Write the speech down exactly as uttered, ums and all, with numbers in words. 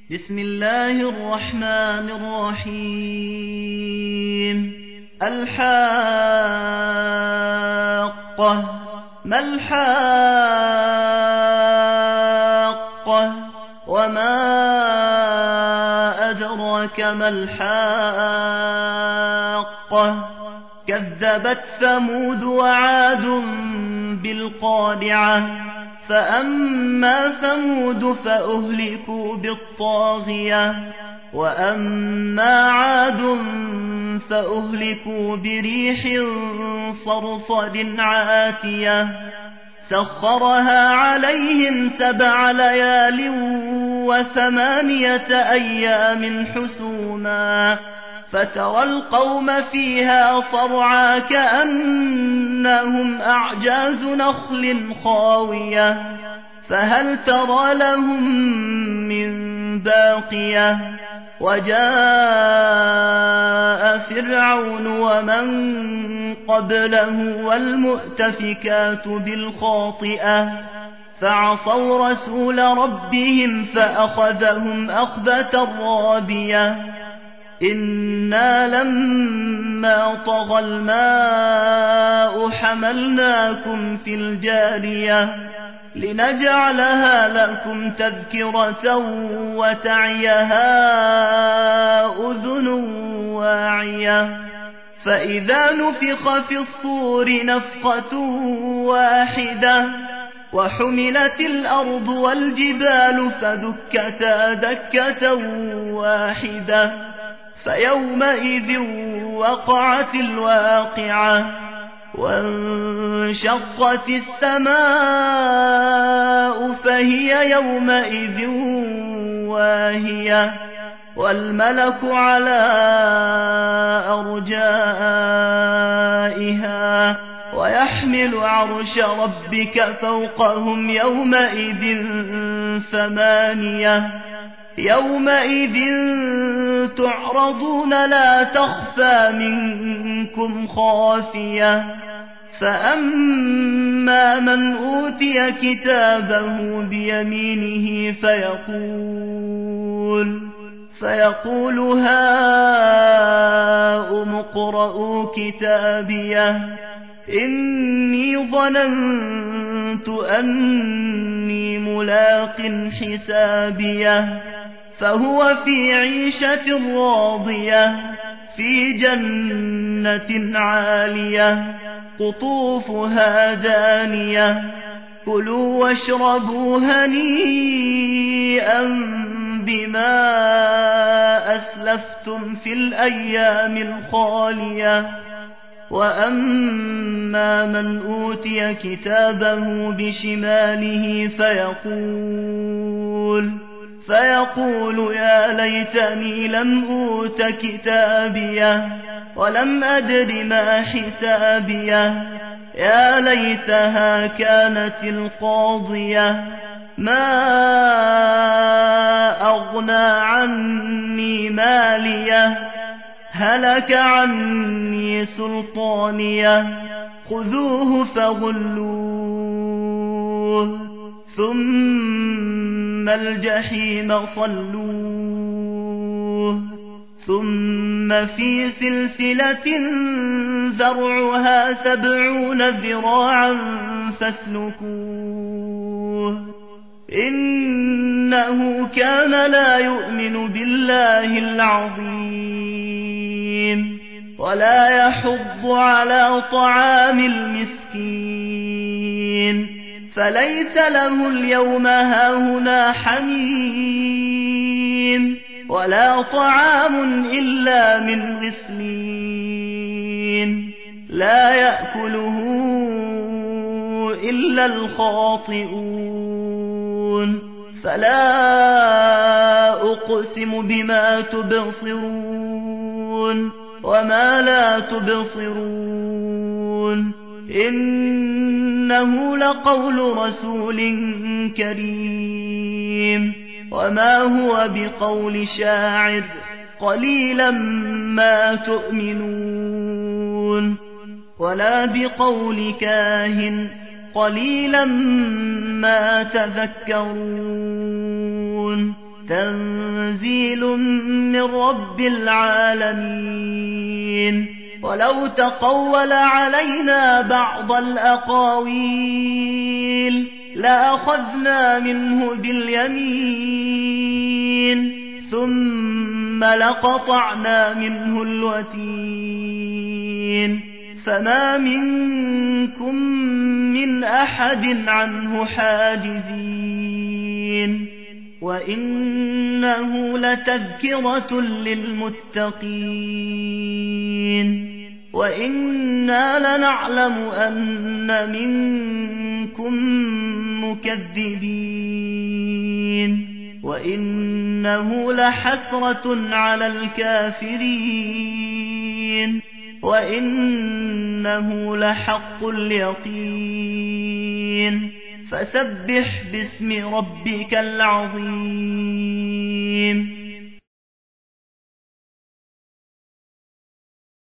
بسم الله الرحمن الرحيم الحاقة ما الحاقة وما أدراك ما الحاقة كذبت ثمود وعاد بالقارعة فأما ثمود فأهلكوا بالطاغية وأما عاد فأهلكوا بريح صرصر عاتية سخرها عليهم سبع ليال وثمانية أيام حسوما فترى القوم فيها صرعى كأنهم أعجاز نخل خاوية فهل ترى لهم من باقية وجاء فرعون ومن قبله والمؤتفكات بالخاطئة فعصوا رسول ربهم فأخذهم أخذة رابية إنا لما طغى الماء حملناكم في الجارية لنجعلها لكم تذكرة وتعيها أذن واعية فإذا نفخ في الصور نفخة واحدة وحملت الأرض والجبال فدكتا دكة واحدة فيومئذ وقعت الواقعة وانشقت السماء فهي يومئذ واهية والملك على أرجائها ويحمل عرش ربك فوقهم يومئذ ثمانية يومئذ تعرضون لا تخفى منكم خافية فأما من أوتي كتابه بيمينه فيقول فيقول هاؤم اقرءوا كتابيه إني ظننت أني ملاق حسابيه فهو في عيشة راضية في جنة عالية قطوفها دانية كلوا واشربوا هنيئا بما أسلفتم في الأيام الخالية وأما من أوتي كتابه بشماله فيقول فيقول يا ليتني لم أوت كتابيه ولم أدر ما حسابيه يا ليتها كانت القاضية ما أغنى عني ماليه هلك عني سلطانيه خذوه فغلوه ثم الجحيم صلوه ثم في سلسلة ذرعها سبعون ذراعا فاسلكوه إنه كان لا يؤمن بالله العظيم ولا يحض على طعام المسكين فليس له اليوم هاهنا حميم ولا طعام إلا من غسلين لا يأكله إلا الخاطئون فلا أقسم بما تبصرون وما لا تبصرون إنه لقول رسول كريم وما هو بقول شاعر قليلا ما تؤمنون ولا بقول كاهن قليلا ما تذكرون تنزيل من رب العالمين ولو تقول علينا بعض الأقاويل لأخذنا منه باليمين ثم لقطعنا منه الوتين فما منكم من أحد عنه حاجزين وإنه لتذكرة للمتقين وإنا لنعلم أن منكم مكذبين وإنه لحسرة على الكافرين وإنه لحق اليقين فسبح باسم ربك العظيم